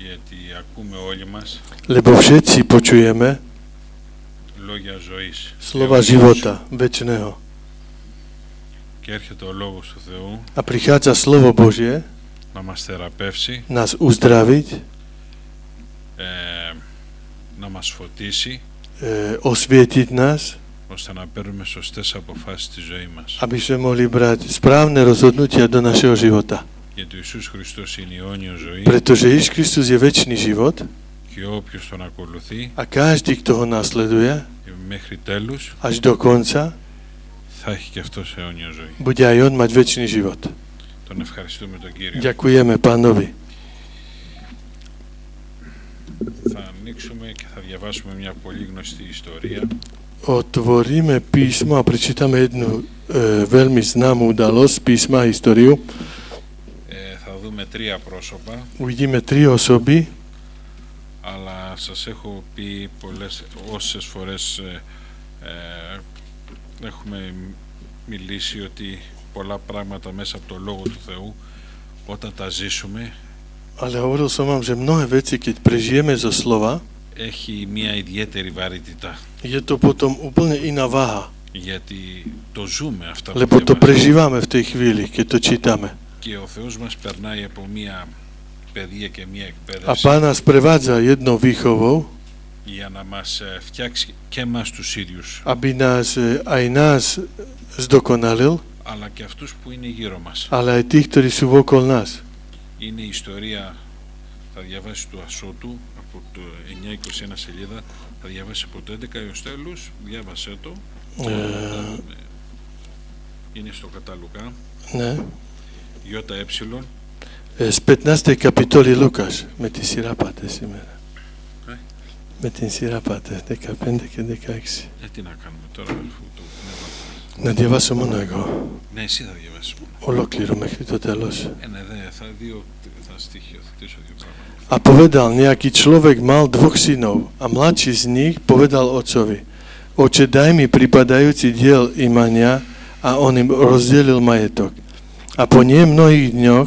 Γιατί ακούμε όλοι μας lebo všetci počujeme λόγια ζωής. slova života, večného. Και έρχεται ο Λόγος του Θεού A prichádza slovo Božie να μας θεραπεύσει, nás uzdraviť, να μας φωτίσει, osvietiť nás, ώστε να παίρνουμε σωστές αποφάσεις στη ζωή μας. aby sme mohli brať správne rozhodnutia do našeho života. Γιατί ο Ιησούς Χριστός είναι η αιώνια ζωή Pretože Ježiš Kristus je večný život και όποιος τον ακολουθεί a každý, kto ho nasleduje μέχρι τέλους až do konca, θα έχει και αυτός αιώνια ζωή. bude aj on mať večný život. Τον ευχαριστούμε τον Κύριο. Ďakujeme Pánovi. Θα ανοίξουμε και θα διαβάσουμε μια πολύ γνωστή ιστορία. Otvoríme písmo a prečítame jednu veľmi známú udalosť, písma, históriu. Θα δούμε τρία πρόσωπα. Uvidíme tri osoby, αλλά σας έχω πει όσες φορές έχουμε μιλήσει ότι πολλά πράγματα μέσα από το Λόγο του Θεού όταν τα ζήσουμε ale hovoril som vám, že mnohé veci, keď prežijeme zo slova, έχει μια ιδιαίτερη βαρύτητα. je to potom úplne iná váha, Γιατί το ζούμε αυτά lebo που to διαβάζουμε. prežívame v tej chvíli, keď to čítame. Και ο Θεός μας περνάει από μια παιδεία και μια A εκπαίδευση Pán nás prevádza jednou výchovou, για να μας φτιάξει και εμάς τους ίδιους, aby aj nás zdokonalil, αλλά και αυτούς που είναι γύρω μας. ale aj tých, ktorí sú okolo nás. Είναι η ιστορία, θα διαβάσει του Ασώτου από το 921 σελίδα, θα διαβάσει από το 11 έως τέλους, διάβασέ το. Είναι στο κατάλογα. Ne? ΙΕ. Z 15. kapitoly Lukáš, me ti si rapate, Simena. Με την σειρά πάτε, 15 και 16. Τι να κάνουμε τώρα, αφού το πνεύμα. Να διαβάσω μόνο εγώ. Ναι, εσύ θα διαβάσεις μόνο. Ολόκληρο μέχρι το τέλος. Θα στοιχειοθετήσω δύο πράγματα. A povedal, nejaký človek mal dvoch synov a mladší z nich povedal otcovi: Oče, daj mi pripadajúci diel imania, a on im rozdelil majetok. A po nie mnohých dňoch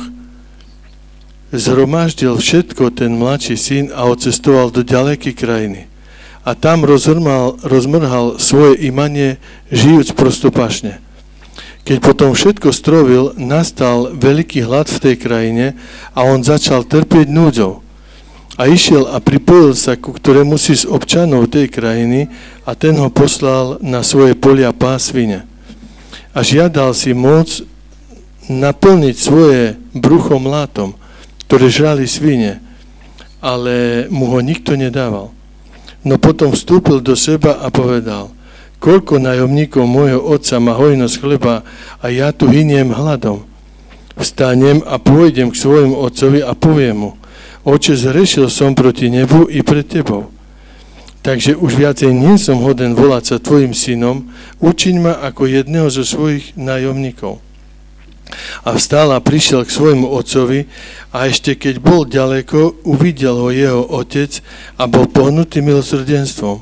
zhromaždil všetko ten mladší syn a odcestoval do ďalekej krajiny. A tam rozmrhal svoje imanie, žijúc prostopašne. Keď potom všetko strovil, nastal veľký hlad v tej krajine a on začal trpieť núdzou. A išiel a pripojil sa ku ktorému si z občanov tej krajiny a ten ho poslal na svoje polia pásť svine. A žiadal si moc naplniť svoje brucho mlátom, ktoré žrali svine, ale mu ho nikto nedával. No potom vstúpil do seba a povedal: Koľko nájomníkov môjho otca má hojnosť chleba a ja tu hyniem hladom. Vstanem a pôjdem k svojmu otcovi a poviem mu: Oče, zhrešil som proti nebu i pred tebou. Takže už viacej nie som hoden volať sa tvojim synom, učiň ma ako jedného zo svojich nájomníkov. A vstal a prišiel k svojmu otcovi a ešte keď bol ďaleko, uvidel ho jeho otec a bol pohnutý milosrdenstvom.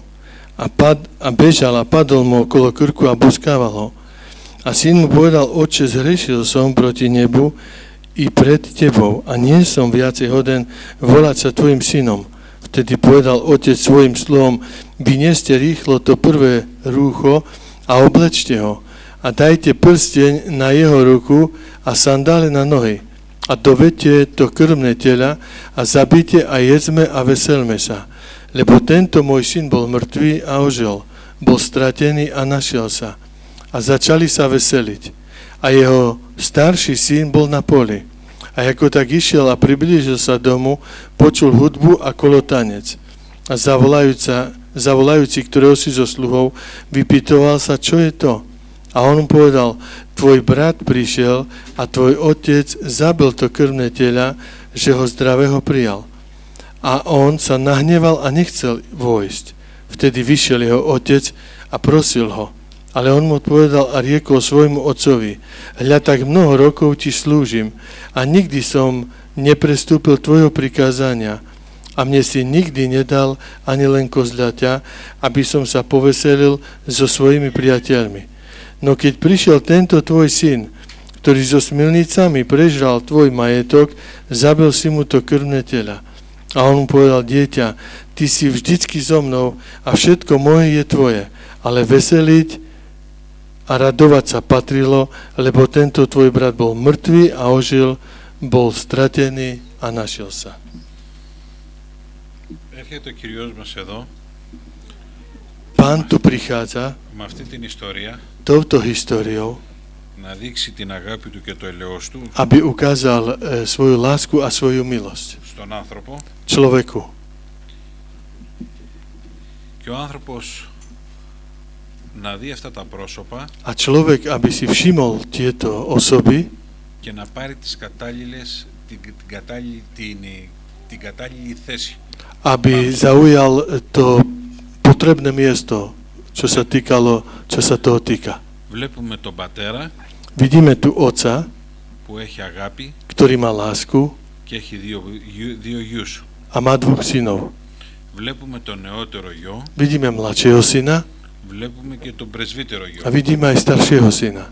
A bežal a padol mu okolo krku a boskával ho. A syn mu povedal: Otče, zhrešil som proti nebu i pred tebou a nie som viacej hoden volať sa tvojim synom. Vtedy povedal otec svojim sluhom: Vynieste rýchlo to prvé rúcho a oblečte ho a dajte prsteň na jeho ruku a sandále na nohy a dovedte to krmné tela a zabite a jedzme a veselme sa. Lebo tento môj syn bol mŕtvý a ožil, bol stratený a našiel sa. A začali sa veseliť. A jeho starší syn bol na poli. A ako tak išiel a priblížil sa domu, počul hudbu a kolotanec. A zavolajúci, ktorého si zo sluhov, vypytoval sa, čo je to. A on mu povedal: Tvoj brat prišiel a tvoj otec zabil to krvné tela, že ho zdravého prijal. A on sa nahneval a nechcel vojsť. Vtedy vyšiel jeho otec a prosil ho. Ale on mu odpovedal a riekol svojmu otcovi: Hľa, tak mnoho rokov ti slúžim a nikdy som neprestúpil tvojho prikázania a mne si nikdy nedal ani len kozľaťa, aby som sa poveselil so svojimi priateľmi. No keď prišiel tento tvoj syn, ktorý so smilnicami prežral tvoj majetok, zabil si mu to krvné tela. A on mu povedal, dieťa, ty si vždycky so mnou a všetko moje je tvoje, ale veseliť a radovať sa patrilo, lebo tento tvoj brat bol mŕtvý a ožil, bol stratený a našiel sa. Έρχεται ο Κυριός μας εδώ Pán tu prichádza με αυτή την ιστορία touto históriou, να δείξει την αγάπη του και το ελαιός του aby ukázal svoju lásku a svoju milosť στον άνθρωπο človeku. και ο άνθρωπος να δει αυτά τα πρόσωπα A človek, aby si všimol tieto osoby και να πάρει τις κατάλληλες, την κατάλληλη θέση. aby zaujal to potrebné miesto, čo sa toho týka. Βλέπουμε τον πατέρα Vidíme tu otca, που έχει αγάπη ktorý má lásku και έχει δύο γιους. a má dvoch synov. Βλέπουμε τον νεότερο γιο, Vidíme mladšieho syna βλέπουμε και τον πρεσβύτερο γιο. a vidíme aj staršieho syna.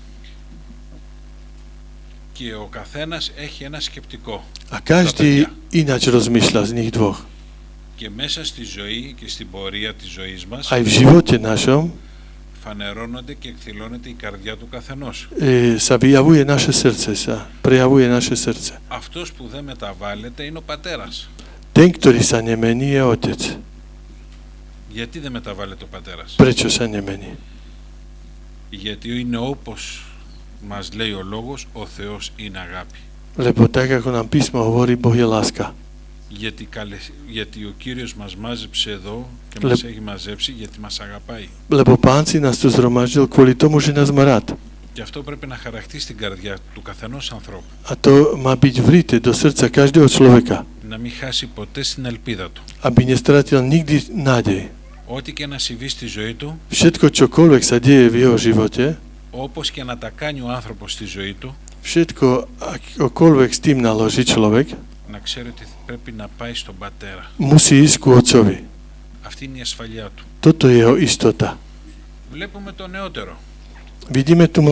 Και ο καθένας έχει ένα σκεπτικό. A každý ináč rozmýšľa z nich dvoch. Και μέσα στη ζωή και στην πορεία της ζωής μας Aj v živote našom φανερώνονται και εκδηλώνεται η καρδιά του καθενός. sa vyjavuje naše srdce, sa prejavuje naše srdce. Αυτός που δεν μεταβάλλεται είναι ο πατέρας. Ten, ktorý sa nemení, je otec. Γιατί δεν μεταβάλλεται ο πατέρας? Prečo sa nemení? Γιατί είναι όπως μας λέει ο λόγος, ο Θεός είναι αγάπη. Lebo tak, ako nám písmo hovorí, Boh je láska. Γιατί ο Κύριος μας μάζεψε εδώ και μας έχει μαζέψει γιατί μας αγαπάει. Lebo Pán si nás tu zhromaždil kvôli tomu, že nás má rád. Και αυτό πρέπει να χαραχτεί στην καρδιά του καθενός ανθρώπου. A to má byť vrité do srdca každého človeka, Να μην χάσει ποτέ στην ελπίδα του. aby nestratil nikdy nádej. Ό,τι και να συμβεί στη ζωή του, Všetko, čokoľvek sa deje v jeho živote, όπως και να τα κάνει ο άνθρωπος στη ζωή του, všetko, akokoľvek s tým naloží človek, να ξέρει ότι πρέπει να πάει στον πατέρα. musí ísť ku otcovi. Αυτή είναι η ασφαλεία του. Toto je jeho istota. Βλέπουμε το νεότερο Vidíme tu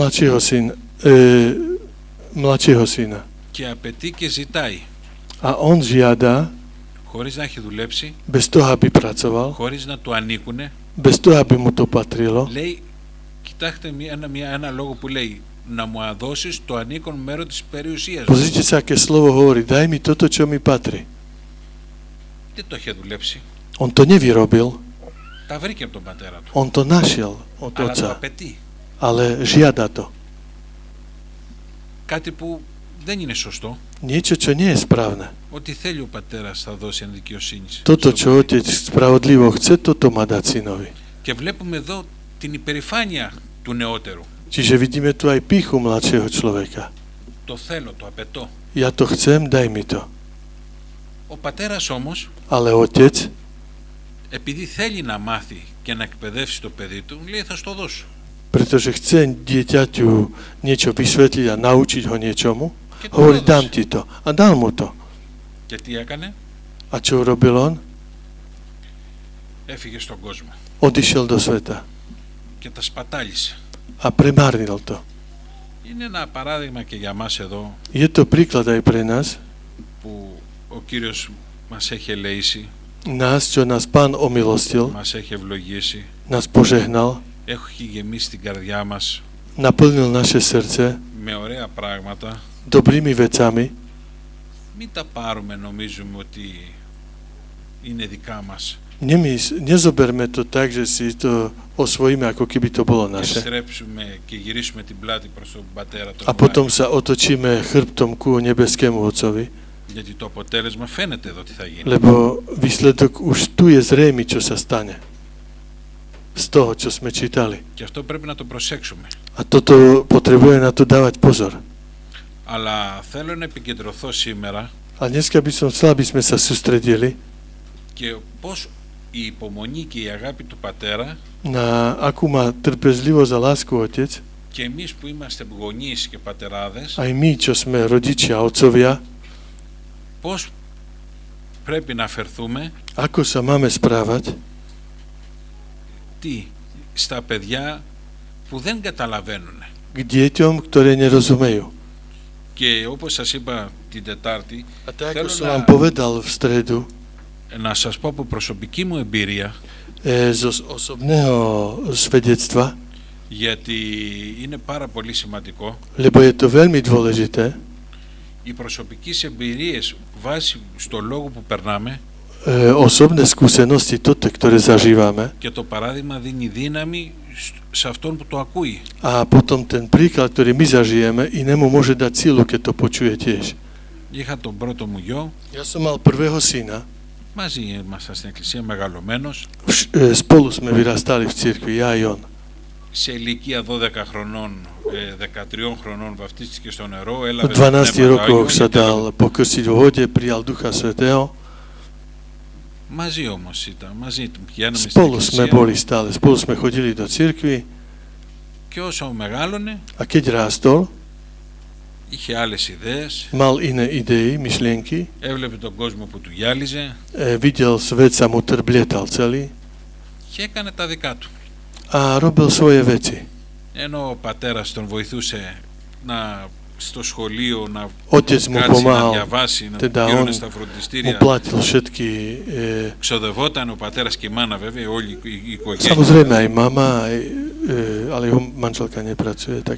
mladšieho syna. και απαιτεί και ζητάει, A on žiada, χωρίς να έχει δουλέψει, bez toho, aby pracoval, χωρίς να του ανήκουνε. bez toho, aby mu to patrilo. Λέει, κοιτάξτε ένα λόγο που λέει, να μου αδώσεις το ανήκον μέρο της περιουσίας μου. Pozrite sa, aké slovo hovorí, daj mi toto, čo mi patrí. Δεν το είχε δουλέψει. On to nevyrobil, Τα βρήκε από τον πατέρα του. on to našiel od Αλλά το otca, απαιτεί. ale žiada to. Κάτι που δεν είναι σωστό. Niečo, čo nie je správne. Ό,τι θέλει ο πατέρας θα δώσει εν δικαιοσύνη. Toto, čo otec spravodlivo chce, toto má dať synovi. Και βλέπουμε εδώ την υπερηφάνεια του νεότερου. Čiže vidíme tu aj pýchu mladšieho človeka. Το θέλω, το απαιτώ. Ja to chcem, daj mi to. Ο πατέρας όμως, Ale otec, επειδή θέλει να μάθει και να εκπαιδεύσει το παιδί του, λέει θα στο δώσω. pretože chce dieťaťu niečo vysvetliť a naučiť ho niečomu, Και του hovorí, έδωσε. dám ti to. A dal mu to. Και τι έκανε? A čo urobil on? Έφυγε στον κόσμο Odišiel do sveta και τα σπατάλησε. a premárnil to. Είναι ένα παράδειγμα και για μας εδώ Je to príklad aj pre nás, που ο Κύριος μας έχει ελεήσει, nás, čo nás Pán omilostil, μας έχει ευλογήσει, nás požehnal, έχει γεμίσει την καρδιά μας naplnil naše srdce με ωραία πράγματα. dobrými vecami. Μην τα πάρουμε, νομίζουμε ότι είναι δικά μας Nezoberme to tak, že si to osvojíme, ako keby to bolo και naše. στρέψουμε και γυρίσουμε την πλάτη προς τον πατέρα τον A potom sa otočíme chrbtom ku nebeskému Otcovi, γιατί το αποτέλεσμα φαίνεται εδώ τι θα γίνει. lebo výsledok už tu je zrejmy, čo sa stane z toho, čo sme čítali. Και αυτό πρέπει να το προσέξουμε. A toto potrebuje na to dávať pozor. Αλλά θέλω να επικεντρωθώ σήμερα A dneska by som chcel, aby sme sa sústredili και πώς η υπομονή και η αγάπη του πατέρα na akú má trpezlivosť a lásku Otec, και εμείς που είμαστε γονείς και πατεράδες, aj my, čo sme rodičia, otcovia, πώς πρέπει να αφαιρθούμε ako sa máme správať στα παιδιά που δεν καταλαβαίνουν. k deťom, ktoré nerozumejú. Και όπως σας είπα την Τετάρτη, A tak, ako θέλω som vám να, povedal v stredu, να σας πω από προσωπική μου εμπειρία, zo osobného svedectva, γιατί είναι πάρα πολύ σημαντικό lebo je to veľmi dôležité, οι προσωπικές εμπειρίες βάσει στο λόγο που περνάμε osobné skúsenosti, toto, ktoré zažívame, και το παράδειγμα δίνει δύναμη σε αυτόν που το ακούει. a potom ten príklad, ktorý my zažijeme, inému môže dať sílu, keď to počuje tiež. Είχα τον πρώτο μου γιο, Ja som mal prvého syna, μαζί ήμασταν στην εκκλησία, μεγαλωμένος, spolu sme vyrastali v cirkvi, ja i on. σε ηλικία 12 χρονών, 13 χρονών βαφτίστηκε στο νερό, V έλαβε 12 rokoch sa dal pokrstiť vo vode, prijal Ducha Svätého. Μαζί όμως ήταν, μαζί πηγαίναμε στην Spolu sme εκκλησία boli stále, spolu sme chodili do cirkvi και όσο μεγάλωνε a keď rástol, είχε άλλες ιδέες, mal iné idei, myšlienky, έβλεπε τον κόσμο που του γυάλιζε videl svet sa mu trblietal celý και έκανε τα δικά του. a robil svoje veci. Ενώ ο πατέρας τον βοηθούσε στο σχολείο να Otec mu κάτσει, να pomáhal, διαβάσει, να teda πηγαίνουν on στα mu φροντιστήρια. platil všetky, Ξοδευόταν ο πατέρας και η μάνα βέβαια, όλη η οικογένεια. samozrejme aj mama, ale jeho manželka nepracuje, tak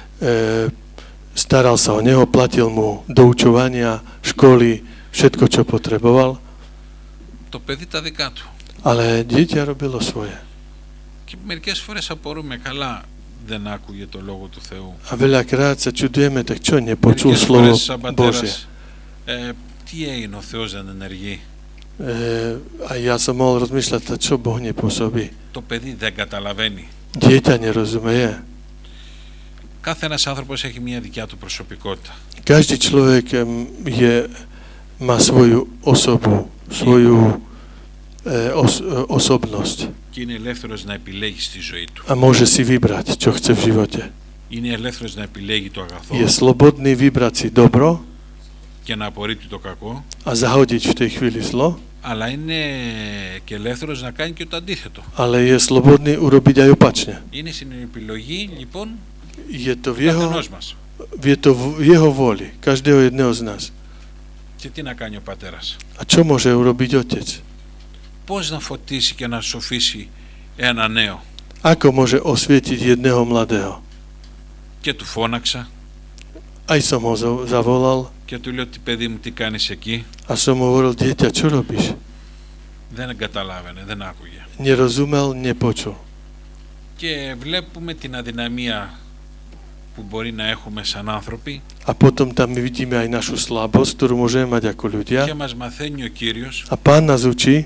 staral sa o neho, platil mu doučovania, školy, všetko, čo potreboval, Το παιδί τα δικά του. ale dieťa robilo svoje. Και μερικές φορές απορούμε, καλά δεν άκουγε το λόγο του Θεού. A veľakrát sa čudujeme, tak čo, nepočul Μερικές slovo φορές σαν Božie. πατέρας, τι έγινε ο Θεός δεν ενεργεί. A ja som mohol rozmýšľať, čo Boh nepôsobí. Το παιδί δεν καταλαβαίνει. Dieťa nerozumie. Κάθε ένας άνθρωπος έχει μια δικιά του προσωπικότητα. Každý človek má svoju osobu, svoju osobnosť Και είναι ελεύθερος να επιλέγει στη ζωή του. a môže si vybrať, čo chce v živote. Είναι ελεύθερος να επιλέγει το αγαθό Je slobodný vybrať si dobro και να απορρίπτει το κακό, a zahodiť v tej chvíli zlo, αλλά είναι και ελεύθερος να κάνει και το αντίθετο. ale je slobodný urobiť aj opačne. Είναι στην επιλογή λοιπόν Je to v του jeho, καθενός μας. je to v jeho vôli, každého jedného z nás. Και τι να κάνει ο πατέρας. A čo môže urobiť otec? Πώς να φωτίσει και να σοφίσει ένα νέο. Ako môže osvietiť jedného mladého? Και του φώναξα Aj som ho zavolal και του λέω, τι παιδί μου, τι κάνεις εκεί. a som mu hovoril, dieťa, čo robíš? Δεν καταλάβαινε, δεν άκουγε. Nerozumel, nepočul. Και βλέπουμε την αδυναμία που μπορεί να έχουμε σαν άνθρωποι A potom tam my vidíme aj našu slabosť, ktorú môžeme mať ako ľudia. και μας μαθαίνει ο Κύριος A Pán nás učí,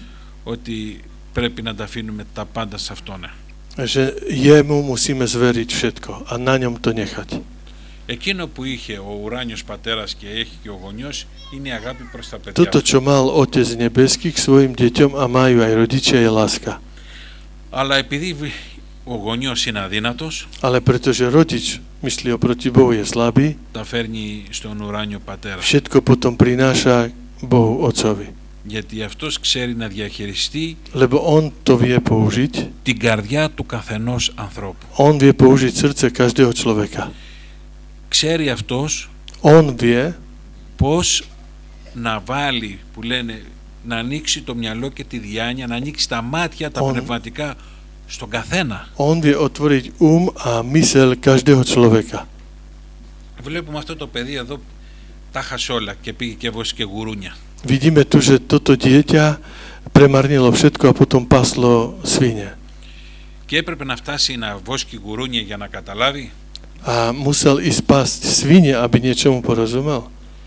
ότι πρέπει να τα αφήνουμε τα πάντα σε Αυτόν. že jemu musíme zveriť všetko a na ňom to nechať. Εκείνο που είχε ο ουράνιος πατέρας και έχει και ο γονιός είναι η αγάπη προς τα παιδιά. Toto, čo mal Otec nebeský k svojim deťom a majú aj rodičia, je láska. Αλλά επειδή ο γονιός είναι αδύνατος, Ale pretože rodič myslí oproti Bohu je slabý, τα φέρνει στον ουράνιο πατέρα. všetko potom prináša Bohu Otcovi. Γιατί αυτός ξέρει να διαχειριστεί Lebo on to vie použiť, την καρδιά του καθενός ανθρώπου. on vie použiť srdce každého človeka. Ξέρει αυτός On vie, πώς να βάλει, που λένε, να ανοίξει το μυαλό και τη διάνοια, να ανοίξει τα μάτια, τα πνευματικά στον καθένα. on vie otvoriť a myseľ každého človeka. Βλέπουμε αυτό το παιδί εδώ, τα χασε όλα και πήγε και έβωσε και γουρούνια. Vidíme tu, že toto dieťa premarnilo všetko a potom paslo svine. Και έπρεπε να φτάσει να βόσκει γουρούνια για να καταλάβει. A musel ísť pásť svine, aby niečomu porozumel.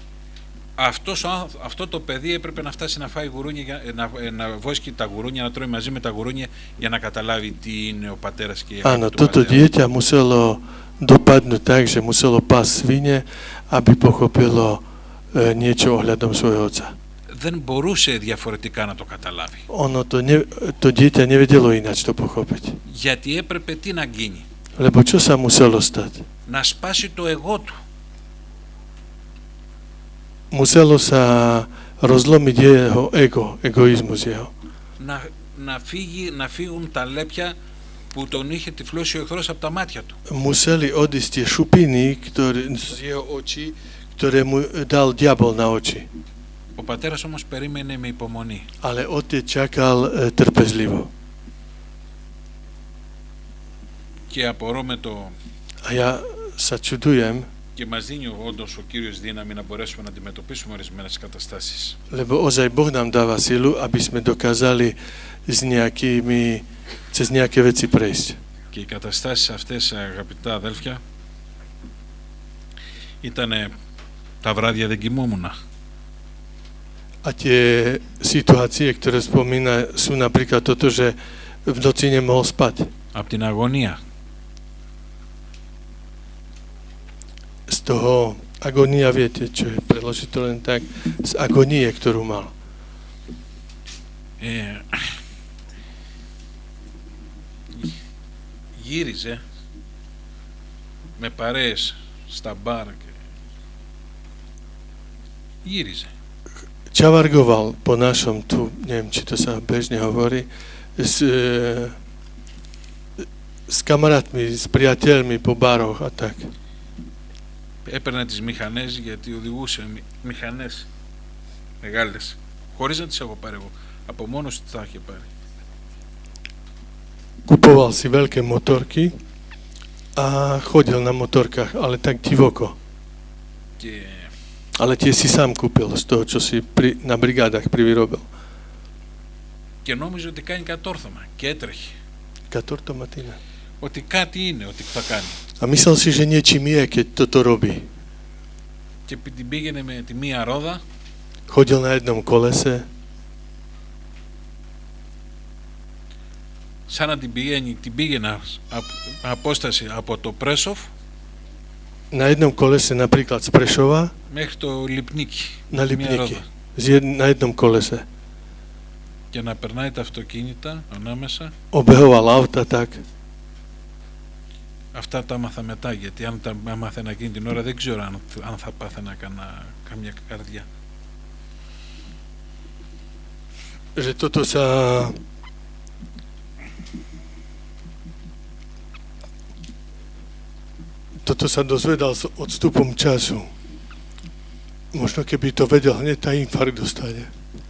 Αυτό το παιδί έπρεπε να φτάσει να φάει γουρούνια, να βόσκει τα γουρούνια, να τρώει μαζί με τα γουρούνια για να καταλάβει τι είναι ο πατέρας και η αγάπη Áno, του toto πατέρα. dieťa muselo dopadnúť tak, že muselo pásť svine, aby pochopilo niečo ohľadom svojho otca. Δεν μπορούσε διαφορετικά να το καταλάβει. To dieťa nevedelo ináč to pochopiť. Γιατί έπρεπε τι να γίνει. Lebo čo sa muselo stať? Να σπάσει το εγώ του. Muselo sa rozlomiť jeho ego, egoizmus jeho. Να φύγουν τα λέπια που τον είχε τυφλώσει ο εχθρός από τα μάτια του. Museli odísť tie šupiny z jeho očí, ktoré mu dal diabol na oči. Ο πατέρας όμως περίμενε με υπομονή. Ale otec čakal trpezlivo. Και απορώ με το... A ja sa čudujem, Και μας δίνει όντως ο Κύριος δύναμη να μπορέσουμε να αντιμετωπίσουμε ορισμένες καταστάσεις. lebo ozaj Boh nám dáva silu, aby sme dokázali cez nejaké veci prejsť. Και οι καταστάσεις αυτές, αγαπητά αδέλφια, ήταν τα βράδια δεν κοιμόμουν. A tie situácie, ktoré spomína, sú napríklad toto, že v noci nemohol spať. Από την αγωνία. Z toho agónia, viete, čo je preložiť to len tak, z agónie, ktorú mal. Γύριζε με παρέες στα μπαρ και γύριζε. Čavargoval po našom tu, neviem, či to sa bežne hovorí, s kamarátmi, s priateľmi po baroch a tak. Έπαιρνε τις μηχανές γιατί οδηγούσε μηχανές μεγάλες, χωρίς να τις έχω πάρει εγώ, από μόνος του τα είχε πάρει. Kupoval si veľké motorky a chodil na motorkách, ale tak divoko. Και Ale tie si sám kúpil z toho, čo si na brigádach privyrobil. και νόμιζε ότι κάνει κατόρθωμα και έτρεχε. Katorto Matina. Ότι κάτι είναι, ότι θα κάνει. A myslel si, že niečím je, keď toto robí. Και την πήγαινε με τη μία ρόδα. Chodil na jednom kolese, Σαν να την πήγαινε απόσταση από το Πρέσοφ na jednom kolese napríklad z Prešova μέχρι το Λιπνίκι. na Μία Lipníky. ρόδα. Na jednom kolese. Και να περνάει τα αυτοκίνητα ανάμεσα. Obehoval auta tak. Αυτά τα έμαθα μετά, γιατί αν τα έμαθαινα εκείνη την ώρα δεν ξέρω αν θα πάθαινα καμιά καρδιά. Že toto sa dozvedal s odstupom času. Možno keby to vedel, hneď tá infarkt dostane.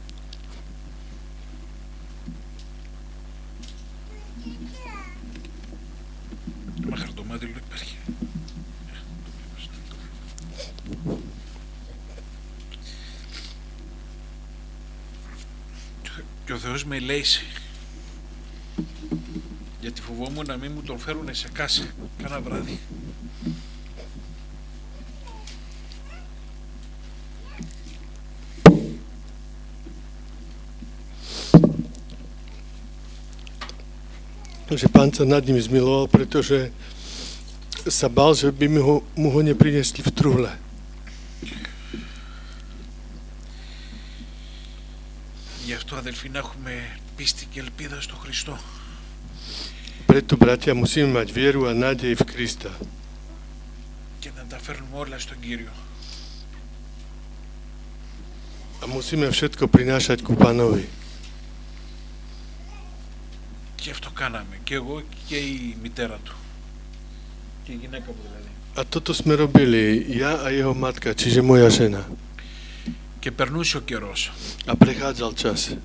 Μα χαρτομάτιλο υπάρχει. Και ο Θεός με ελέησε. Γιατί φοβόμουν να μην μου τον φέρουνε σε κάσα κάνα βράδυ. Že pán sa nad ním zmiloval, pretože sa bál, že by mu ho neprinesli v truhle. Γι' αυτό αδελφοί να έχουμε πίστη και ελπίδα στο Χριστό. Preto, bratia, musíme mať vieru a nádej v Krista. Και να τα φέρνουμε όλα στον Κύριο. A musíme všetko prinášať ku Pánovi. Και αυτό κάναμε. Και εγώ και η μητέρα του. Και η γυναίκα μου δηλαδή. A toto sme robili ja a jeho matka, čiže moja žena. Και περνούσε ο καιρός. A prechádzal čas.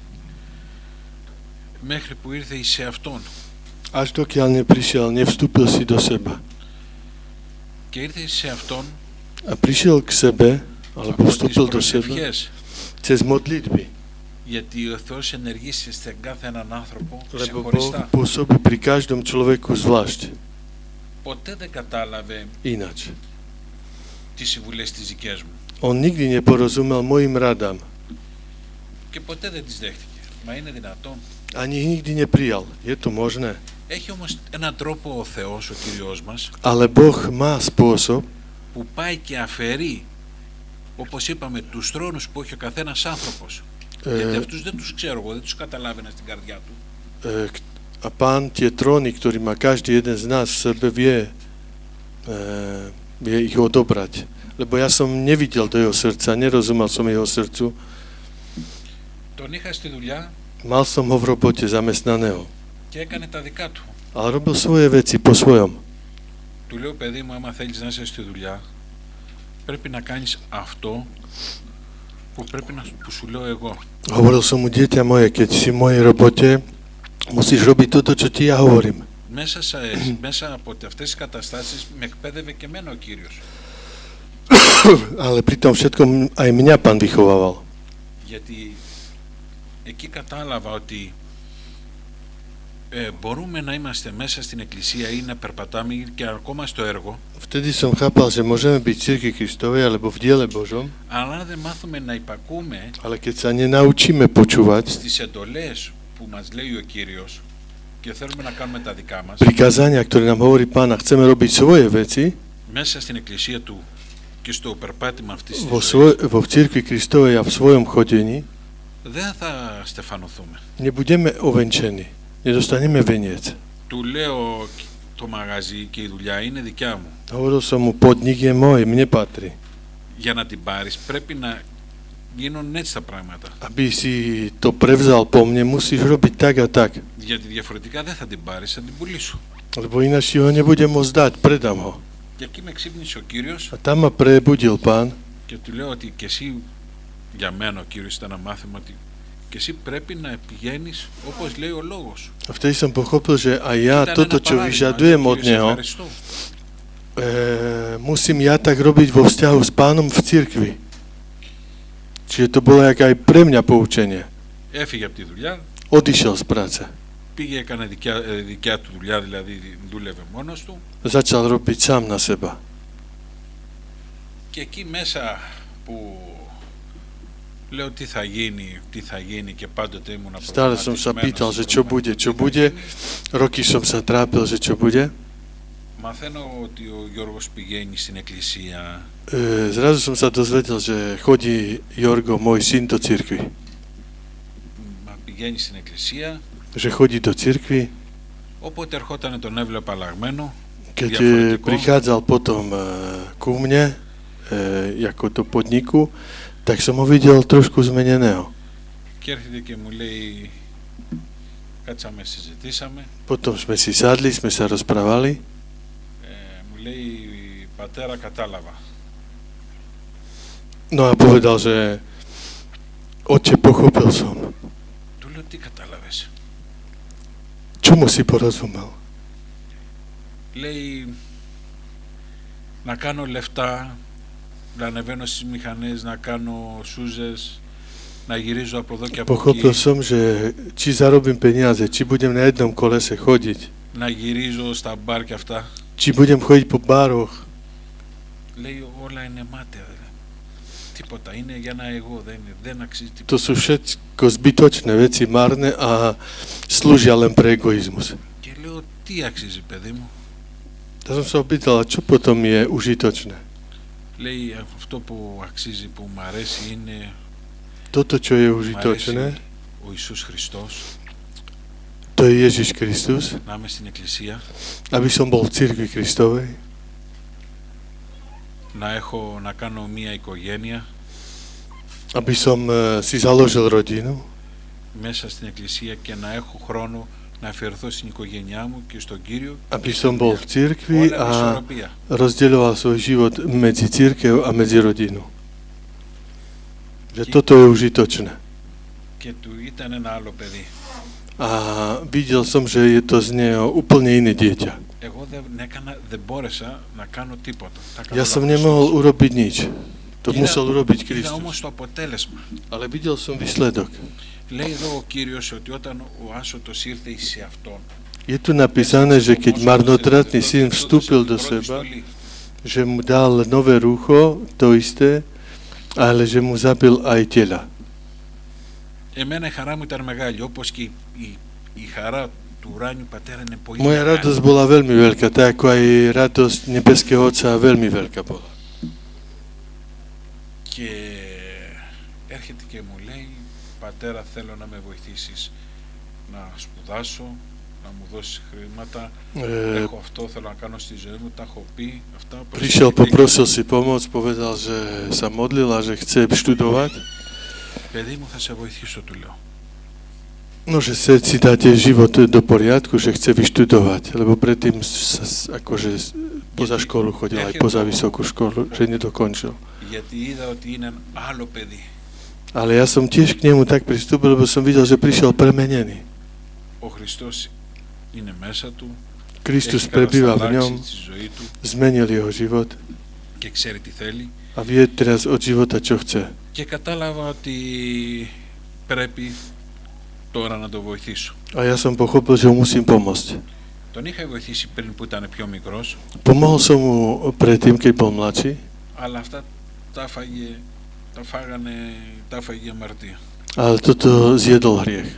Μέχρι που ήρθε εις σε αυτόν. Až dokiaľ neprišiel, nevstúpil si do seba. Και ήρθε εις σε αυτόν. A prišiel k sebe, alebo από vstúpil τις do seba προσευχές. cez modlitby. Γιατί ο Θεός ενεργήσει σε κάθε έναν άνθρωπο Lebo Boh ξεχωριστά. pôsobí pri každom človeku zvlášť. Ποτέ δεν κατάλαβε Ináč. τις συμβουλές τις δικές μου. On nikdy neporozumel mojim radám. Και ποτέ δεν τις δέχτηκε. Μα είναι δυνατόν. Ani ich nikdy neprijal. Je to možné? Έχει όμως έναν τρόπο ο Θεός, ο Κύριος μας, Ale Boh má spôsob, που πάει και αφαιρεί, όπως είπαμε, τους θρόνους που έχει ο καθένας άνθρωπος. Γιατί αυτούς δεν τους ξέρω εγώ, δεν τους καταλάβαινα στην καρδιά του. a Pán tie tróny, ktorý má každý jeden z nás v sebe, vie ich odobrať. Lebo ja som nevidel do jeho srdca, nerozumel som jeho srdcu. Τον είχα στη δουλειά Mal som ho v robote zamestnaného. και έκανε τα δικά του. ale robil svoje veci po svojom. Του λέω, παιδί μου, άμα θέλεις να είσαι στη δουλειά, πρέπει να κάνεις αυτό που σου λέω εγώ. Hovoril som mu, dieťa moje, keď si v mojej robote, musíš robiť toto, čo ti ja hovorím. Μέσα από αυτές τις καταστάσεις με εκπαίδευε και εμένα ο Κύριος. Ale pri tom všetkom aj mňa Pán vychovával. Γιατί εκεί κατάλαβα ότι μπορούμε να είμαστε μέσα στην εκκλησία ή να περπατάμε και ακόμα στο έργο. Vtedy som chápal, že môžeme byť v cirkvi Kristovej alebo v diele Božom, Αλλά αν δεν μάθουμε να υπακούμε ale keď sa nenaučíme počúvať στις εντολές που μας λέει ο Κύριος και θέλουμε να κάνουμε τα δικά μας, prikázania, ktoré nám hovorí Pán, a chceme robiť svoje veci, μέσα στην εκκλησία του και στο περπάτημα αυτής της ζωής, vo cirkvi Kristovej a v svojom chodení, δεν θα στεφανωθούμε. nebudeme ovenčení, nedostaneme veniec. Του λέω, το μαγαζί και η δουλειά είναι δικιά μου. Hovoril som mu, podnik je môj, mne patrí. Για να την πάρεις πρέπει να γίνουν έτσι τα πράγματα. Aby si to prevzal po mne, musíš robiť tak a tak. Γιατί διαφορετικά δεν θα την πάρεις, θα την πουλήσω. Lebo ináč ho nebudem môcť dať, predám ho. Και εκεί με ξύπνησε ο Κύριος A tam ma prebudil Pán και του λέω ότι και εσύ, για μένα ο Κύριος ήταν ένα μάθημα, ότι και εσύ πρέπει να πηγαίνεις όπως λέει ο λόγος. a vtedy som pochopil, že aj ja toto, čo vyžadujem od neho, musím ja tak robiť vo vzťahu s Pánom v cirkvi. Čiže to bolo jak aj pre mňa poučenie. Έφυγε από τη δουλειά, Odišiel z práce. πήγε, έκανε δικιά του δουλειά, δηλαδή δούλευε μόνος του. Začal robiť sám na seba. Και εκεί μέσα που λέω τι θα γίνει και πάντοτε ήμουν Stále som sa pýtal, že čo bude. Roky som sa trápil, že čo bude. Μαθαίνω ότι ο Γιώργος πηγαίνει στην εκκλησία. Zrazu som sa dozvedel, že chodí Jorgo, môj syn, do cirkvi. Πηγαίνει στην εκκλησία. Že chodí do cirkvi. Όποτε ερχόταν τον έβλεπα αλλαγμένο. Keď prichádzal potom ku mne, ako do podniku, tak som ho videl trošku zmeneného. Και έρχεται και μου λέει, κάτσαμε, συζητήσαμε. Potom sme si sadli, sme sa rozprávali. Μου λέει, πατέρα, κατάλαβα. No a povedal, že otče, pochopil som. Του λέω, τι κατάλαβες? Čomu si porozumel? Λέει, να κάνω λεφτά, να ανεβαίνω στις μηχανές, να κάνω σούζες, να γυρίζω από εδώ και από Pochopil εκεί. som, že či zarobím peniaze, či budem na jednom kolese chodiť, Να γυρίζω στα μπαρ και αυτά. či budem chodiť po baroch. Λέει, όλα είναι μάταια. Τίποτα, είναι για ένα εγώ, δεν αξίζει τίποτα. To sú všetko zbytočné veci, marné a slúžia len pre egoizmus. Και λέω, τι αξίζει, παιδί μου? Tak som sa opýtal, a čo potom je užitočné? Λέει, αυτό που αξίζει, που μου αρέσει είναι Toto, čo je μ' užitočné, αρέσει ο Ιησούς Χριστός, to je Ježiš Kristus, να είμαι στην εκκλησία, aby som bol v cirkvi Kristovej, να κάνω μία οικογένεια aby som si založil rodinu, μέσα στην εκκλησία και να έχω χρόνο να αφιερωθώ στην οικογένειά μου και στον Κύριο. aby som bol v cirkvi Όλα με a ισορροπία. rozdeľoval svoj život medzi cirkev a medzi rodinu. Že toto je užitočné. Και του ήταν ένα άλλο παιδί. A videl som, že je to z neho úplne iné dieťa. Εγώ δεν μπόρεσα να κάνω τίποτα. Ja som nemohol urobiť nič. To musel urobiť Είδα Kristus. όμως το αποτέλεσμα. Ale videl som výsledok. Λέει εδώ ο Κύριος ότι όταν ο άσωτος ήρθε σε αυτόν, Je tu napísané, že keď marnotratný syn vstúpil do seba, že mu dal nové rúcho, to isté, ale že mu zabil aj tela. Εμένα η χαρά μου ήταν μεγάλη, όπως και η χαρά του ουράνιου πατέρα είναι πολύ Moja μεγάλη. radosť bola veľmi veľká, tak ako aj radosť nebeského Otca veľmi veľká bola. Και έρχεται και μου λέει, πατέρα, θέλω να με βοηθήσεις να σπουδάσω, να μου δώσεις χρήματα, έχω αυτό, θέλω να κάνω στη ζωή μου, τα έχω πει αυτά. Prišiel, poprosil si pomoc, povedal, že sa modlil a že chce študovať. Παιδί μου, θα σε βοηθήσω, του λέω. No, že si dáte život do poriadku, že chce vyštudovať, lebo predtým akože poza školu chodil, aj poza vysokú školu, že nedokončil. Γιατί είδα ότι είναι άλλο παιδί. Ale ja som tiež k nemu tak pristúpil, lebo som videl, že prišiel premenený. Ο Χριστός είναι μέσα του. Kristus Έχει prebýva v κατασταλάξει ňom, τη ζωή του zmenil jeho život και ξέρει τι θέλει. a vie teraz od života, čo chce. Και κατάλαβα ότι πρέπει τώρα να το βοηθήσω. A ja som pochopil, že mu musím pomôcť. Τον είχα βοηθήσει πριν που ήταν πιο μικρός, Pomohol som mu predtým, keď bol mladší, αλλά αυτά τα φάγε η αμαρτία. ale toto zjedol hriech.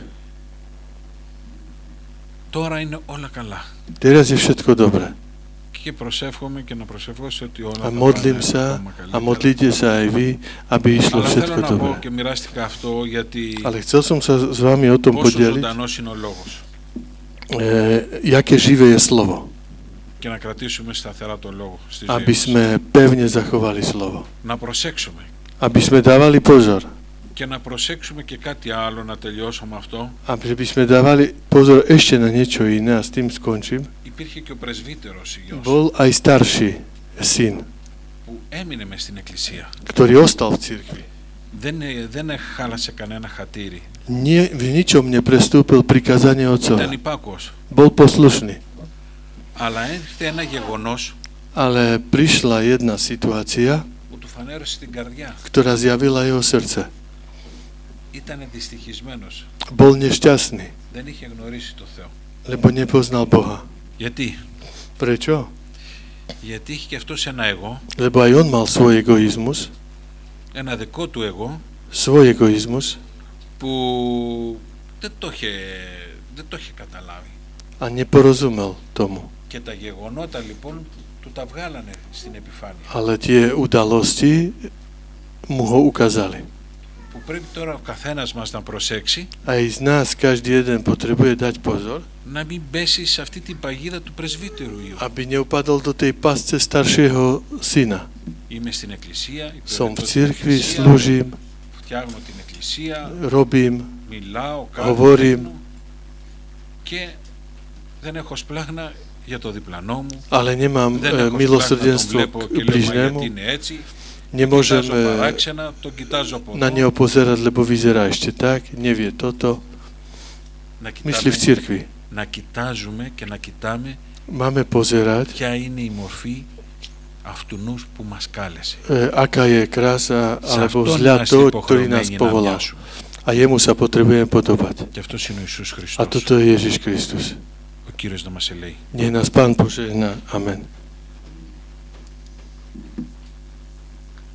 Τώρα είναι όλα καλά. Teraz je všetko dobré. Και προσεύχομαι και να προσεύχω ότι όλα A θα modlím πάνε sa ακόμα a καλύτερα. modlíte sa aj vy, aby išlo Αλλά θέλω všetko να πω dobre. και μοιράστηκα αυτό γιατί Ale chcel som sa s vami o tom πόσο podeliť, ζωντανός είναι ο λόγος. jaké živé je slovo. Και να κρατήσουμε σταθερά το λόγο στη Aby ζωή μας. sme pevne zachovali slovo. Να προσέξουμε. Aby sme dávali pozor. Και να προσέξουμε και κάτι άλλο, να τελειώσω με αυτό. Aby by sme dávali pozor ešte na niečo iné a s tým skončím. Υπήρχε και ο πρεσβύτερος Υιός Bol aj starší syn, που έμεινε μες στην εκκλησία. ktorý ostal v cirkvi. Δεν χάλασε κανένα χατήρι. V ničom neprestúpil prikázanie Ήταν otcova. υπάκουος. Bol poslušný. Αλλά έρχεται ένα γεγονός Ale prišla jedna situácia, που του φανέρωσε την καρδιά. ktorá zjavila jeho srdce. Ήταν δυστυχισμένος. Bol nešťastný, Δεν είχε γνωρίσει το Θεό. lebo nepoznal Boha. Γιατί? Prečo? Γιατί είχε και αυτός ένα εγώ, Lebo aj on mal svoj egoizmus, ένα δικό του εγώ, svoj egoizmus που δεν το είχε καταλάβει. a neporozumel tomu. Και τα γεγονότα λοιπόν του τα βγάλανε στην επιφάνεια. Ale tie udalosti mu ho ukázali. Που πρέπει τώρα ο καθένας μας να προσέξει Aj z nás každý jeden potrebuje dať pozor, να μην πέσει σε αυτή την παγίδα του πρεσβύτερου Υιού. aby neupadol do tej pasce staršieho syna. Είμαι στην εκκλησία, Som v υπηρετώ την cirkvi, εκκλησία, slúžim, φτιάχνω την εκκλησία, robím, μιλάω, κάνω, hovorím, δίνω και δεν έχω σπλάχνα για το διπλανό μου, ale nemám δεν έχω σπλάχνα να τον milosrdenstvo βλέπω k και λέω μα bližnému, γιατί είναι έτσι, nemôžem κοιτάζω παράξενα, τον κοιτάζω από na εδώ, neho pozerať, lebo vyzerá ešte tak, nevie toto. Myslí v cirkvi. να κοιτάζουμε και να κοιτάμε Máme pozerať, ποια είναι η μορφή αυτού που μας κάλεσε. aká je krása Σε alebo αυτόν vzhľad είμαστε toho, ktorý nás υποχρεωμένοι να povolal. μοιάσουμε. A jemu sa potrebujeme podobať. Και αυτός είναι ο Ιησούς A Χριστός, toto je Ježiš Kristus. ο Κύριος να μας ελέει. Nech nás Pán požehná. Amen.